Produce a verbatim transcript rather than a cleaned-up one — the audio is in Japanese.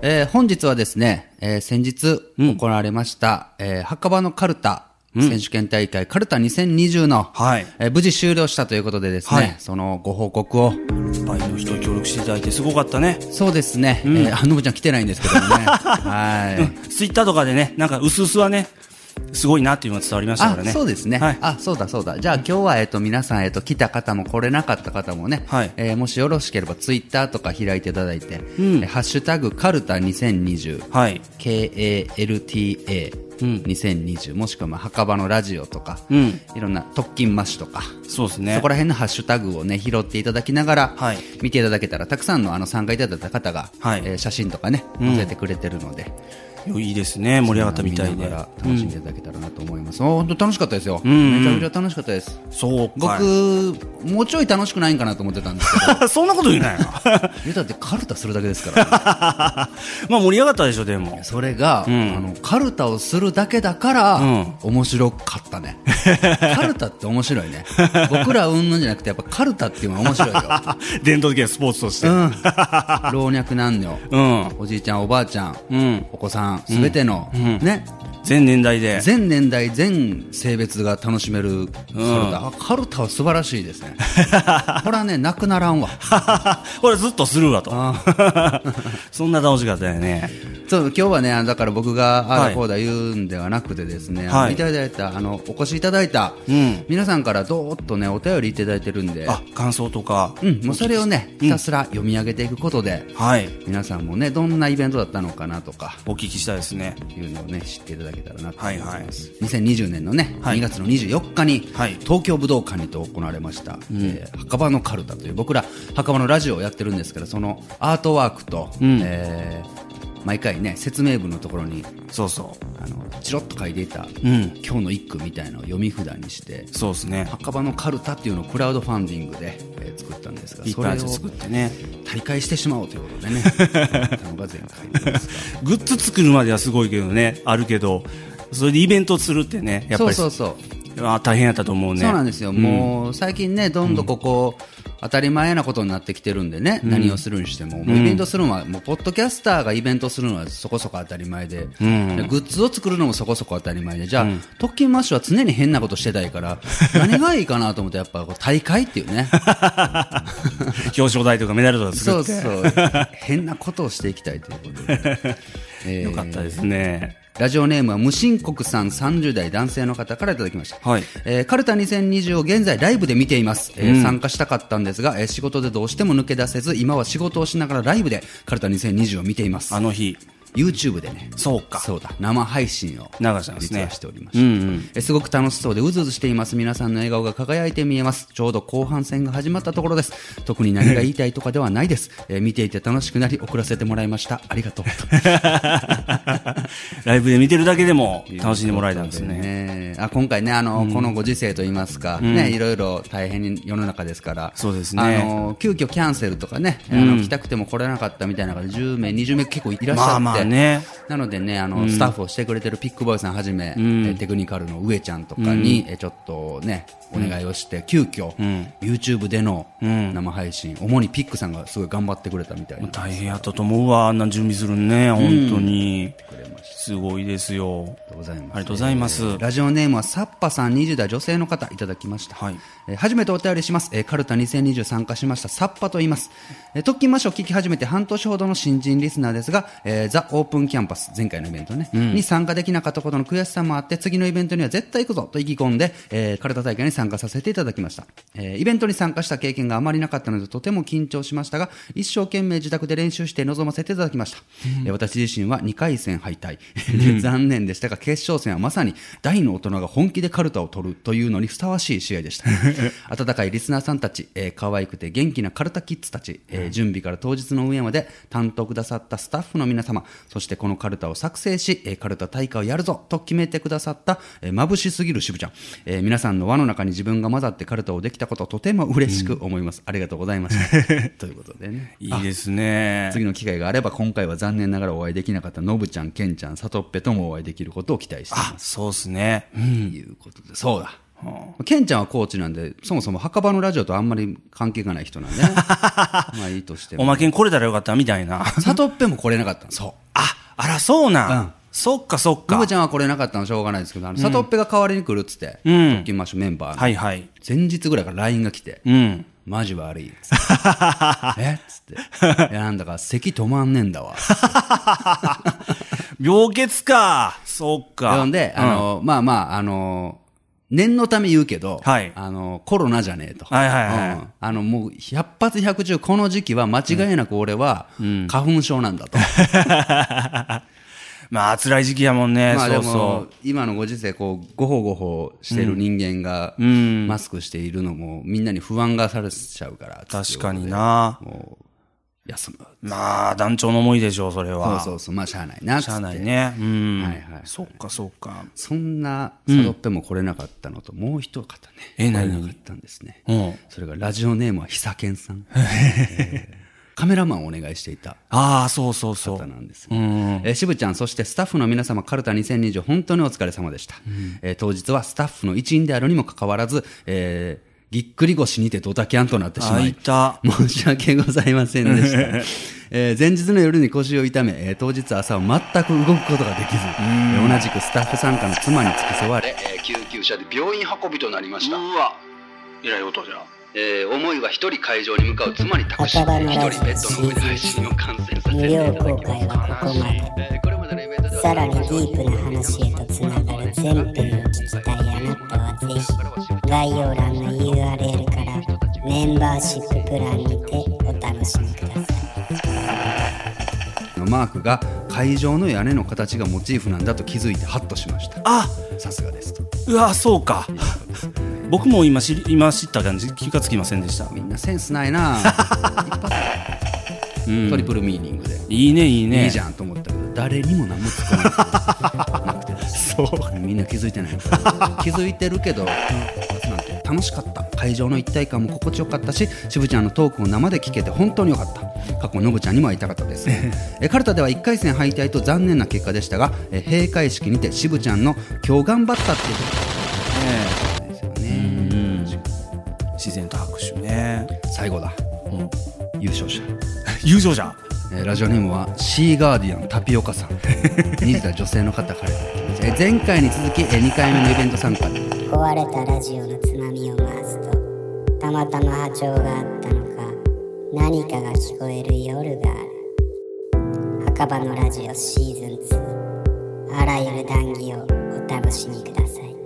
えー、本日はですね、えー、先日行われました、うん、えー、墓場のカルタ選手権大会、うん、カルタにせんにじゅうの、はいえー、無事終了したということでですね、はい、そのご報告を。いっぱいの人協力していただいてすごかったね。 そうですね。うん、えー、あのぶちゃん来てないんですけどもね。はい。 ツイッターとかでね、なんか薄々はね、すごいなっていうのが伝わりましたからね。 あ、そうですね。はい、あ、そうだそうだ。じゃあ今日は、えっと、皆さん、えっと、来た方も来れなかった方もね、はいえー、もしよろしければツイッターとか開いていただいて、うん、ハッシュタグカルタにせんにじゅう、はい、ケーエーエルティーエーにせんにじゅう、もしくはまあ墓場のラジオとか、うん、いろんな特勤マッシュとか、そうですね。そこら辺のハッシュタグをね、拾っていただきながら、はい、見ていただけたら、たくさんのあの参加いただいた方が、はいえー、写真とかね、載せてくれてるので、 うん、いいですね。盛り上がったみたいで楽しんでいただけたらなと思います。本、うん、当楽しかったですよ、うんうん、めちゃめちゃ楽しかったです。そうか。僕もうちょい楽しくないんかなと思ってたんですけどそんなこと言うなよ言うたってカルタするだけですから、ね、 まあ盛り上がったでしょ。でもそれが、うん、あのカルタをするだけだから、うん、面白かったねカルタって面白いね僕らうんぬんじゃなくてやっぱカルタっていうのは面白いよ伝統的なスポーツとして、うん、 老若男女、うん、おじいちゃんおばあちゃん、うん、お子さんすべての、うん、ね全年代で全年代全性別が楽しめるカルタ、うん、カルタは素晴らしいですねこれはねなくならんわこれずっとするわとそんな楽しかったよね。 そう今日はねだから僕がああだこうだ言うんではなくてですね、はい、いただいたあのお越しいただいた、うん、皆さんからどーっとねお便りいただいてるんで、 あ感想とか、 うん、もうそれをねひたすら読み上げていくことで、うんはい、皆さんもねどんなイベントだったのかなとかお聞きしたいですねいうのをね知っていただけたらなと思います、はいはい、にせんにじゅうねんのね、はい、にがつのにじゅうよっかに、はい、東京武道館にて行われました、うんえー、墓場のカルタという僕ら墓場のラジオをやってるんですからそのアートワークと、うんえー毎回ね説明文のところにそうそうあのチロッと書いていた、うん、今日の一句みたいなのを読み札にしてそうですね墓場のカルタっていうのをクラウドファンディングで、えー、作ったんですがそれを作ってね大会してしまおうということでねのが前回ですがグッズ作るまではすごいけどねあるけどそれでイベントするってねやっぱりそうそうそうあ大変やったと思うね。 そうなんですよ、うん、もう最近ねどんどんここ、うん当たり前なことになってきてるんでね、うん、何をするにしても、もうイベントするのは、うん、もうポッドキャスターがイベントするのはそこそこ当たり前で、うん、でグッズを作るのもそこそこ当たり前で、じゃあ、うん、特勤マッシュは常に変なことしてたいから何がいいかなと思ってやっぱこう大会っていうね表彰台とかメダルとか作ってそうそう変なことをしていきたいということで、 えー、よかったですね。 ラジオネームは無申告さんさんじゅう代男性の方からいただきました、はいえー、カルタにせんにじゅうを現在ライブで見ています、えーうん、参加したかったんですが、えー、仕事でどうしても抜け出せず今は仕事をしながらライブでカルタにせんにじゅうを見ています。 あの日 YouTube でねそうかそうだ生配信を流したんですね。 実はしておりました、うんうんえすごく楽しそうでうずうずしています。皆さんの笑顔が輝いて見えます。ちょうど後半戦が始まったところです。特に何が言いたいとかではないです、えー、見ていて楽しくなり送らせてもらいました。ありがとうライブで見てるだけでも楽しんでもらえたんですね。 ねあ今回ねあの、うん、このご時世といいますか、うんね、いろいろ大変に世の中ですからそうですねあの急遽キャンセルとかね、うん、あの来たくても来れなかったみたいなのがじゅうめいにじゅうめい結構いらっしゃって、まあまあねなのでねあの、うん、スタッフをしてくれてるピックボーイさんはじめ、うん、テクニカルの上ちゃんとかに、うん、ちょっとねお願いをして、うん、急遽、うん、YouTube での生配信、うん、主にピックさんがすごい頑張ってくれたみたいな。 大変やったと思うわあんな準備するね本当に、うん、すごいですよ。ありがとうございます。えー、 ラジオネームはサッパさんにじゅう代女性の方いただきました、はいえー、初めてお便りします、えー、カルタにせんにじゅう参加しましたサッパと言います、えー、特勤マッシュを聞き始めて半年ほどの新人リスナーですが、えー、ザ・オープンキャンパス前回のイベントね、うん、に参加できなかったことの悔しさもあって次のイベントには絶対行くぞと意気込んで、えー、カルタ大会に参加させていただきました、えー、イベントに参加した経験があまりなかったのでとても緊張しましたが一生懸命自宅で練習して臨ませていただきました、うんえー、私自身はにかい戦敗退、うん、残念でしたが決勝戦はまさに大の大人が本気でカルタを取るというのにふさわしい試合でした温かいリスナーさんたち、えー、可愛くて元気なカルタキッズたち、えー、準備から当日の上まで担当くださったスタッフの皆様そしてこのカルタを作成し、えー、カルタ大会をやるぞと決めてくださった、えー、眩しすぎる渋ちゃん、えー、皆さんの輪の中に自分が混ざってカルタをできたことをとても嬉しく思います、うん、ありがとうございましたということでねいいですね。 次の機会があれば今回は残念ながらお会いできなかったのぶちゃん、けんちゃん、さとっぺともお会いできることを期待しています。 あ、そうですね、 うん、いうことでそうだはあ、ケンちゃんはコーチなんで、そもそも墓場のラジオとあんまり関係がない人なんでね。まあいいとしても。 おまけに来れたらよかったみたいな。 サトッペも来れなかったの。そう。 あ、あら、そうなん。うん、そっかそっか。 のぶちゃんは来れなかったのしょうがないですけど、あの、サトッペが代わりに来るっつって、 うん。 特勤マッシュメンバーの。 はいはい。 前日ぐらいから ライン が来て、 うん。 マジ悪いっつって。えっつって。いや、なんだか咳止まんねえんだわ。 病欠か。そっか。 ほんで、あの、うん、まあまあ、あの、念のため言うけど、 はい、 あの、コロナじゃねえと。 はいはいはい。 うん、あの、もう、百発百中、この時期は間違いなく俺は、花粉症なんだと。うん、 まあ、辛い時期やもんね。 まあでも、 そうそう今のご時世、こう、ごほごほしてる人間が、 うん、 マスクしているのも、みんなに不安がされちゃうから。 確かにな。 もう休む。 まあ、団長の思いでしょう、それは。 そうそうそう。まあ、しゃあないな。 しゃあないね。うん。 はいはい。 そっか、そっか。 そんな、サドッペも来れなかったのと、うん、もう一方ね。 え、何来れなかったんですね。 うん。 それが、ラジオネームはひさけんさん。えーカメラマンをお願いしていた。 ああ、そうそうそう。 方なんです、 ね。うん。 えー、しぶちゃん、そしてスタッフの皆様、カルタにせんにじゅう、本当にお疲れ様でした。うんえー、当日はスタッフの一員であるにもかかわらず、えー、ぎっくり腰にてドタキャンとなってしまい、申し訳ございませんでした。えー、前日の夜に腰を痛め、えー、当日朝は全く動くことができず、えー、同じくスタッフ参加の妻に付き添われ、えー、救急車で病院運びとなりました。 うわ、えらいことじゃ。 えー、思いは一人会場に向かう妻に託し、一人ベッドの上で配信を観戦させていただきます。 無料公開はここまで。えー、これまでのイベントではさらにディープな話へとつながる全編を聞きたいあなたはぜひ概要欄の ユーアールエル からメンバーシッププランにてお楽しみください。 のマークが会場の屋根の形がモチーフなんだと気づいてハッとしました。 あ、 さすがですと。 うわ、そうか。僕も今知り今知った感じ気がつきませんでした。 みんなセンスないな。一発うん、トリプルミーニングでいいねいいねいいじゃんと思ったけど誰にも何も使わなくてですそうみんな気づいてない気づいてるけど、うん、なんて楽しかった。会場の一体感も心地よかったし、しぶちゃんのトークを生で聞けて本当によかった。過去のぶちゃんにも会いたかったですえカルタではいっかい戦敗退と残念な結果でしたが、え閉会式にてしぶちゃんの今日頑張ったっていうことですよね。うん、 自然と拍手ね。 最後だ、うん、優勝者優勝者、 えー、ラジオネームはシーガーディアンタピオカさんにじゅう代女性の方から、えー、前回に続き、えー、にかいめのイベント参加で壊れたラジオのつまみを回すとたまたま波長があったのか何かが聞こえる夜がある。墓場のラジオシーズンツー、あらゆる談義をお楽しみください。